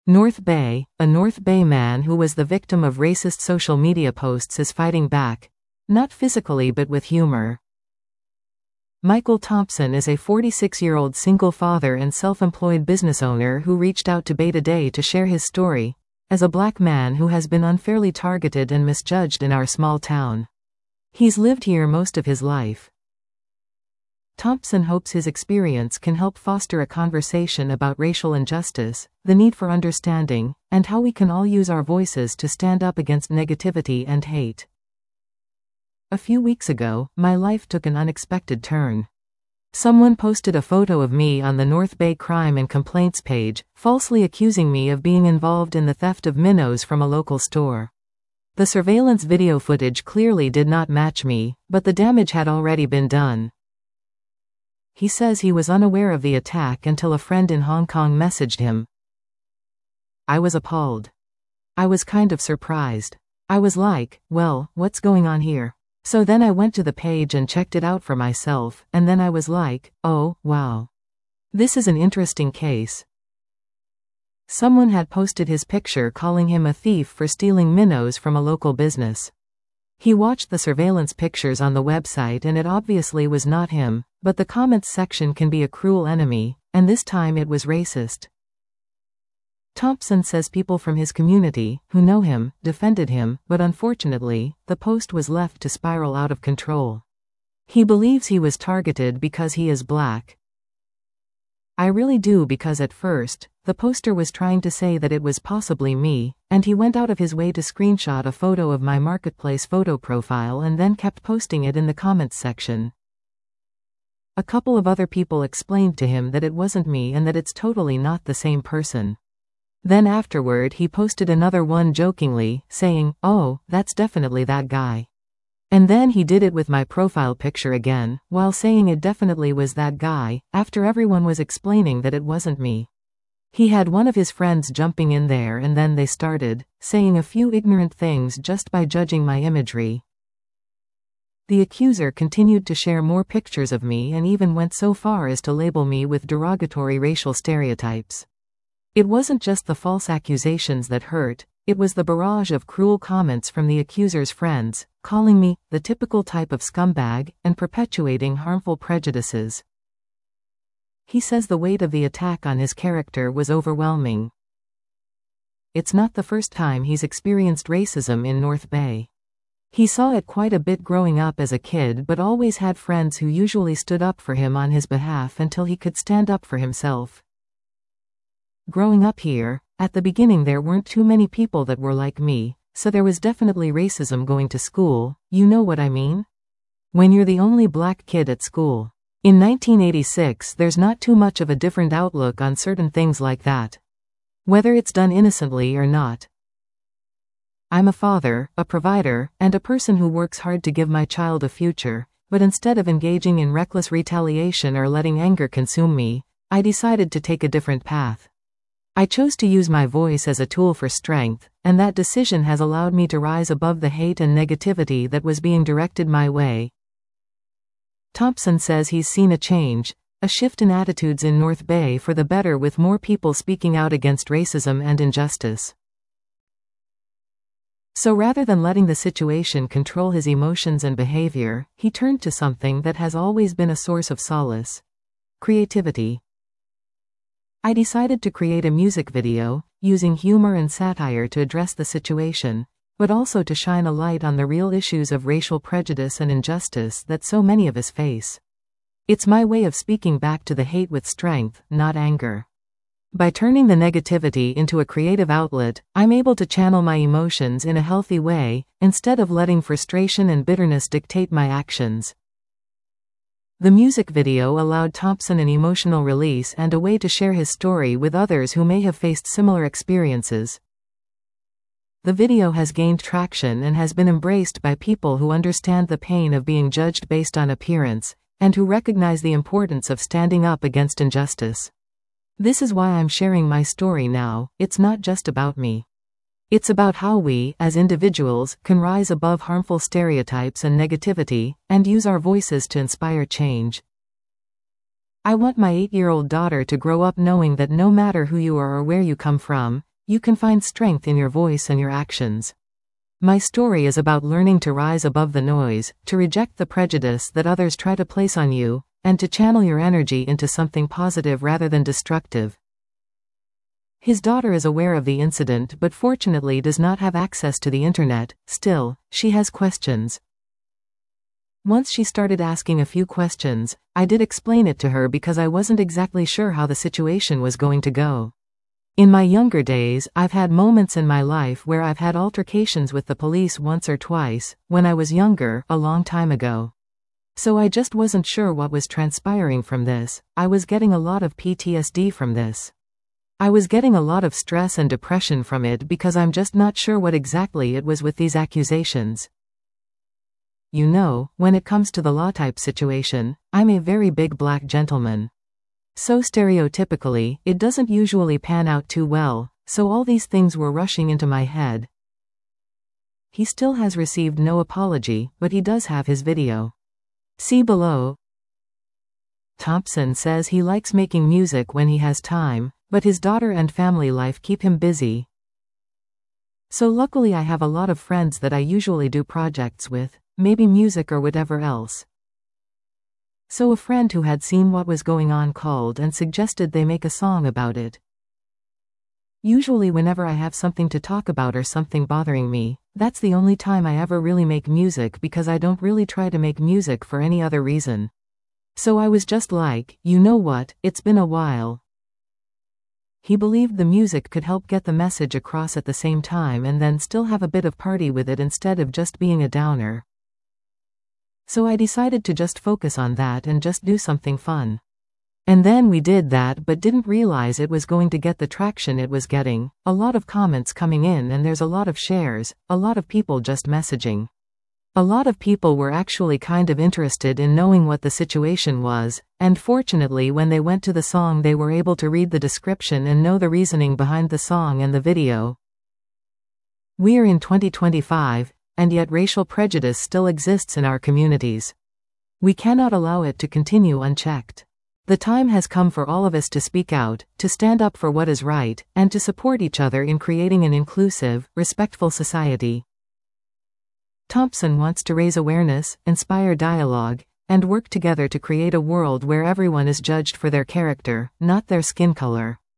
North Bay, a North Bay man who was the victim of racist social media posts is fighting back. Not physically but with humor. Michael Thompson is a 46-year-old single father and self-employed business owner who reached out to Bay Today to share his story, as a black man who has been unfairly targeted and misjudged in our small town. He's lived here most of his life. Thompson hopes his experience can help foster a conversation about racial injustice, the need for understanding, and how we can all use our voices to stand up against negativity and hate. A few weeks ago, my life took an unexpected turn. Someone posted a photo of me on the North Bay Crime and Complaints page, falsely accusing me of being involved in the theft of minnows from a local store. The surveillance video footage clearly did not match me, but the damage had already been done. He says he was unaware of the attack until a friend in Hong Kong messaged him. I was appalled. I was kind of surprised. I was like, well, what's going on here? So then I went to the page and checked it out for myself, and then I was like, oh, wow. This is an interesting case. Someone had posted his picture calling him a thief for stealing minnows from a local business. He watched the surveillance pictures on the website and it obviously was not him, but the comments section can be a cruel enemy, and this time it was racist. Thompson says people from his community, who know him, defended him, but unfortunately, the post was left to spiral out of control. He believes he was targeted because he is black. I really do, because at first, the poster was trying to say that it was possibly me, and he went out of his way to screenshot a photo of my Marketplace photo profile and then kept posting it in the comments section. A couple of other people explained to him that it wasn't me and that it's totally not the same person. Then afterward he posted another one jokingly, saying, oh, that's definitely that guy. And then he did it with my profile picture again, while saying it definitely was that guy, after everyone was explaining that it wasn't me. He had one of his friends jumping in there and then they started saying a few ignorant things just by judging my imagery. The accuser continued to share more pictures of me and even went so far as to label me with derogatory racial stereotypes. It wasn't just the false accusations that hurt, it was the barrage of cruel comments from the accuser's friends, calling me the typical type of scumbag and perpetuating harmful prejudices. He says the weight of the attack on his character was overwhelming. It's not the first time he's experienced racism in North Bay. He saw it quite a bit growing up as a kid, but always had friends who usually stood up for him on his behalf until he could stand up for himself. Growing up here, at the beginning there weren't too many people that were like me, so there was definitely racism going to school, you know what I mean? When you're the only black kid at school. In 1986 there's not too much of a different outlook on certain things like that. Whether it's done innocently or not. I'm a father, a provider, and a person who works hard to give my child a future, but instead of engaging in reckless retaliation or letting anger consume me, I decided to take a different path. I chose to use my voice as a tool for strength, and that decision has allowed me to rise above the hate and negativity that was being directed my way. Thompson says he's seen a change, a shift in attitudes in North Bay for the better, with more people speaking out against racism and injustice. So rather than letting the situation control his emotions and behavior, he turned to something that has always been a source of solace: creativity. I decided to create a music video, using humor and satire to address the situation, but also to shine a light on the real issues of racial prejudice and injustice that so many of us face. It's my way of speaking back to the hate with strength, not anger. By turning the negativity into a creative outlet, I'm able to channel my emotions in a healthy way, instead of letting frustration and bitterness dictate my actions. The music video allowed Thompson an emotional release and a way to share his story with others who may have faced similar experiences. The video has gained traction and has been embraced by people who understand the pain of being judged based on appearance, and who recognize the importance of standing up against injustice. This is why I'm sharing my story now. It's not just about me. It's about how we, as individuals, can rise above harmful stereotypes and negativity, and use our voices to inspire change. I want my 8-year-old daughter to grow up knowing that no matter who you are or where you come from, You can find strength in your voice and your actions. My story is about learning to rise above the noise, to reject the prejudice that others try to place on you, and to channel your energy into something positive rather than destructive. His daughter is aware of the incident but fortunately does not have access to the internet. Still, she has questions. Once she started asking a few questions, I did explain it to her because I wasn't exactly sure how the situation was going to go. In my younger days, I've had moments in my life where I've had altercations with the police once or twice, when I was younger, a long time ago. So I just wasn't sure what was transpiring from this. I was getting a lot of PTSD from this. I was getting a lot of stress and depression from it because I'm just not sure what exactly it was with these accusations. You know, when it comes to the law type situation, I'm a very big black gentleman. So stereotypically, it doesn't usually pan out too well, so all these things were rushing into my head. He still has received no apology, but he does have his video. See below. Thompson says he likes making music when he has time, but his daughter and family life keep him busy. So luckily I have a lot of friends that I usually do projects with, maybe music or whatever else. So a friend who had seen what was going on called and suggested they make a song about it. Usually whenever I have something to talk about or something bothering me, that's the only time I ever really make music because I don't really try to make music for any other reason. So I was just like, you know what, it's been a while. He believed the music could help get the message across at the same time and then still have a bit of party with it instead of just being a downer. So I decided to just focus on that and just do something fun. And then we did that but didn't realize it was going to get the traction it was getting, a lot of comments coming in and there's a lot of shares, a lot of people just messaging. A lot of people were actually kind of interested in knowing what the situation was, and fortunately when they went to the song they were able to read the description and know the reasoning behind the song and the video. We're in 2025, and yet racial prejudice still exists in our communities. We cannot allow it to continue unchecked. The time has come for all of us to speak out, to stand up for what is right, and to support each other in creating an inclusive, respectful society. Thompson wants to raise awareness, inspire dialogue, and work together to create a world where everyone is judged for their character, not their skin color.